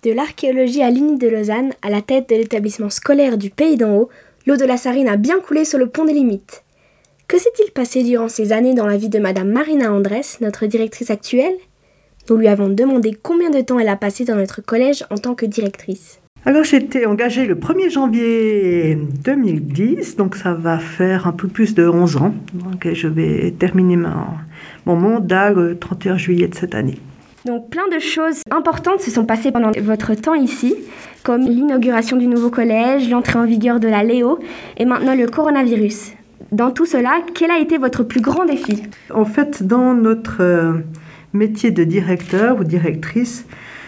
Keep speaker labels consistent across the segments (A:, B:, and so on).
A: De l'archéologie à l'Uni de Lausanne, à la tête de l'établissement scolaire du Pays d'en Haut, l'eau de la Sarine a bien coulé sur le pont des Limites. Que s'est-il passé durant ces années dans la vie de Madame Marina Andrès, notre directrice actuelle ? Nous lui avons demandé combien de temps elle a passé dans notre collège en tant que directrice.
B: Alors j'ai été engagée le 1er janvier 2010, donc ça va faire un peu plus de 11 ans. Donc je vais terminer mon mandat le 31 juillet de cette année.
A: Donc plein de choses importantes se sont passées pendant votre temps ici, comme l'inauguration du nouveau collège, l'entrée en vigueur de la Léo et maintenant le coronavirus. Dans tout cela, quel a été votre plus grand défi ?
B: En fait, dans notre métier de directeur ou directrice,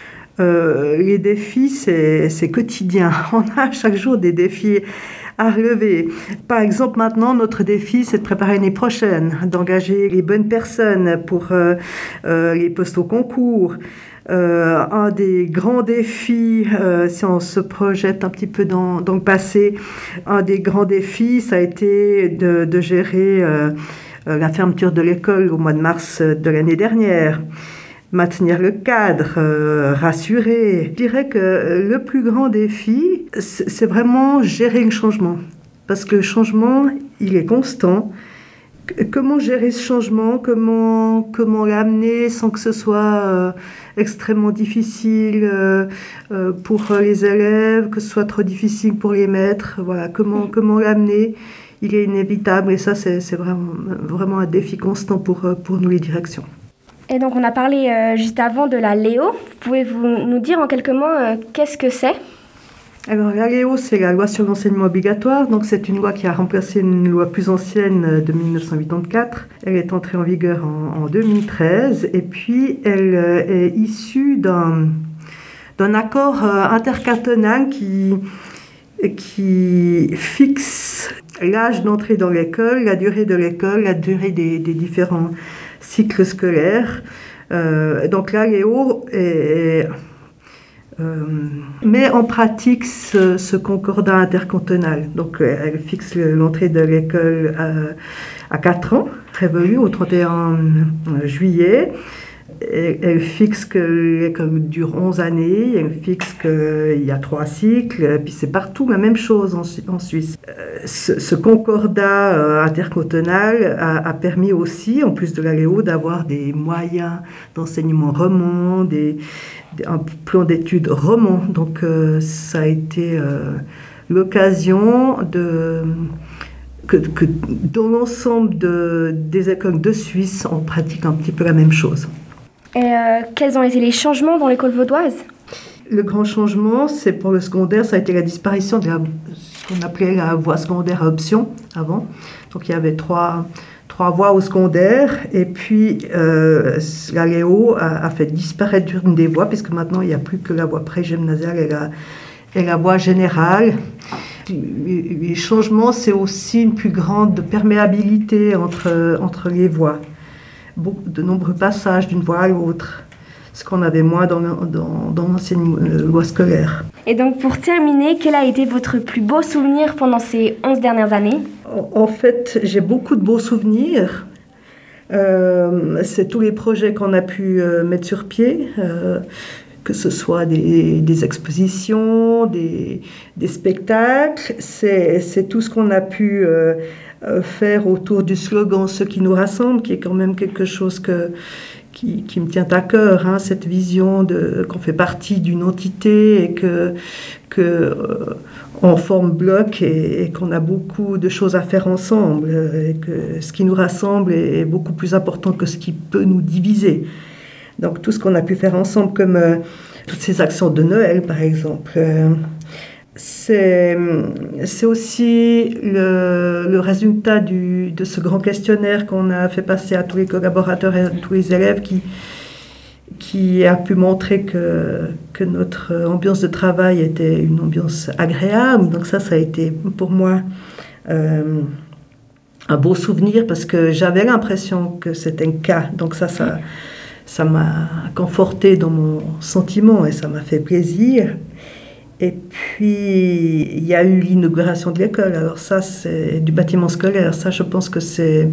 B: les défis, c'est quotidien. On a chaque jour des défis à relever. Par exemple, maintenant, notre défi, c'est de préparer l'année prochaine, d'engager les bonnes personnes pour les postes au concours. Un des grands défis, si on se projette un petit peu dans le passé, un des grands défis, ça a été de gérer la fermeture de l'école au mois de mars de l'année dernière. Maintenir le cadre, rassurer. Je dirais que le plus grand défi, c'est vraiment gérer le changement. Parce que le changement, il est constant. Comment gérer ce changement ? Comment l'amener sans que ce soit extrêmement difficile pour les élèves, que ce soit trop difficile pour les maîtres. Voilà, comment l'amener ? Il est inévitable et ça, c'est vraiment un défi constant pour nous, les directions.
A: Et donc on a parlé juste avant de la Léo. Pouvez-vous nous dire en quelques mots qu'est-ce que c'est ?
B: Alors la Léo, c'est la loi sur l'enseignement obligatoire. Donc c'est une loi qui a remplacé une loi plus ancienne de 1984. Elle est entrée en vigueur en 2013 et puis elle est issue d'un accord intercantonal qui fixe l'âge d'entrée dans l'école, la durée de l'école, la durée des différents cycle scolaire. Donc là, Léo met en pratique ce concordat intercantonal. Donc elle fixe l'entrée de l'école à 4 ans, prévue au 31 juillet. Elle fixe que l'école dure 11 années, elle fixe qu'il y a 3 cycles, puis c'est partout la même chose en Suisse. Ce concordat intercantonal a permis aussi, en plus de la Léo, d'avoir des moyens d'enseignement roman, un plan d'études roman. Donc ça a été l'occasion que dans l'ensemble des écoles de Suisse, on pratique un petit peu la même chose.
A: Et quels ont été les changements dans l'école vaudoise ?
B: Le grand changement, c'est pour le secondaire, ça a été la disparition de ce qu'on appelait la voie secondaire à option avant. Donc il y avait trois voies au secondaire et puis la Léo a fait disparaître une des voies puisque maintenant il n'y a plus que la voie pré-gymnasiale et la voie générale. Les changements, c'est aussi une plus grande perméabilité entre les voies. De nombreux passages d'une voie à l'autre, ce qu'on avait moins dans l'ancienne loi scolaire.
A: Et donc pour terminer, quel a été votre plus beau souvenir pendant ces 11 dernières années ?
B: En fait, j'ai beaucoup de beaux souvenirs. C'est tous les projets qu'on a pu mettre sur pied, que ce soit des expositions, des spectacles. C'est tout ce qu'on a pu faire autour du slogan « Ce qui nous rassemble », qui est quand même quelque chose qui me tient à cœur, hein, cette vision qu'on fait partie d'une entité et qu'on forme bloc et qu'on a beaucoup de choses à faire ensemble et que ce qui nous rassemble est beaucoup plus important que ce qui peut nous diviser. Donc tout ce qu'on a pu faire ensemble, comme toutes ces actions de Noël par exemple, c'est aussi le résultat de ce grand questionnaire qu'on a fait passer à tous les collaborateurs et à tous les élèves qui a pu montrer que notre ambiance de travail était une ambiance agréable. Donc ça a été pour moi un beau souvenir parce que j'avais l'impression que c'était le cas. Donc ça m'a conforté dans mon sentiment et ça m'a fait plaisir. Et puis, il y a eu l'inauguration de l'école. Alors ça, c'est du bâtiment scolaire. Ça, je pense que c'est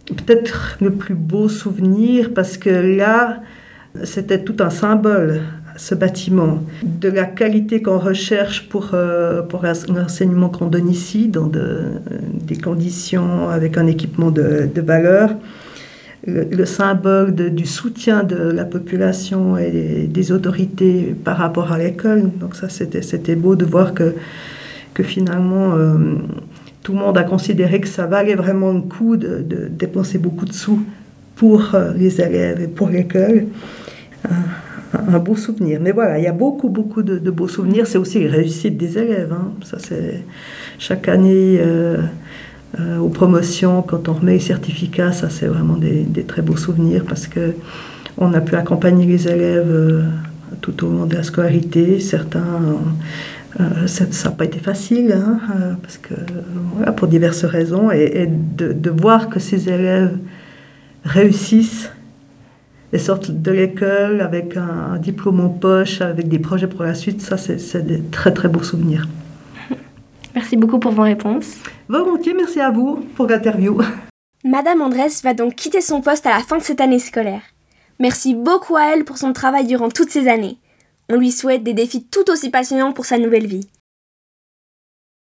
B: peut-être le plus beau souvenir parce que là, c'était tout un symbole. ce bâtiment, de la qualité qu'on recherche pour l'enseignement qu'on donne ici, dans des conditions avec un équipement de valeur, le symbole du soutien de la population et des autorités par rapport à l'école. Donc ça, c'était beau de voir que finalement, tout le monde a considéré que ça valait vraiment le coup de dépenser beaucoup de sous pour les élèves et pour l'école. Un beau souvenir. Mais voilà, il y a beaucoup de beaux souvenirs. C'est aussi les réussites des élèves. Ça, c'est chaque année, aux promotions, quand on remet les certificats, ça, c'est vraiment des très beaux souvenirs parce qu'on a pu accompagner les élèves tout au long de la scolarité. Certains, ça n'a pas été facile, parce que, voilà, pour diverses raisons. Et de voir que ces élèves réussissent et sortent de l'école avec un diplôme en poche, avec des projets pour la suite, ça, c'est des très, très beaux souvenirs.
A: Merci beaucoup pour vos réponses.
B: Volontiers, merci à vous pour l'interview.
A: Madame Andrès va donc quitter son poste à la fin de cette année scolaire. Merci beaucoup à elle pour son travail durant toutes ces années. On lui souhaite des défis tout aussi passionnants pour sa nouvelle vie.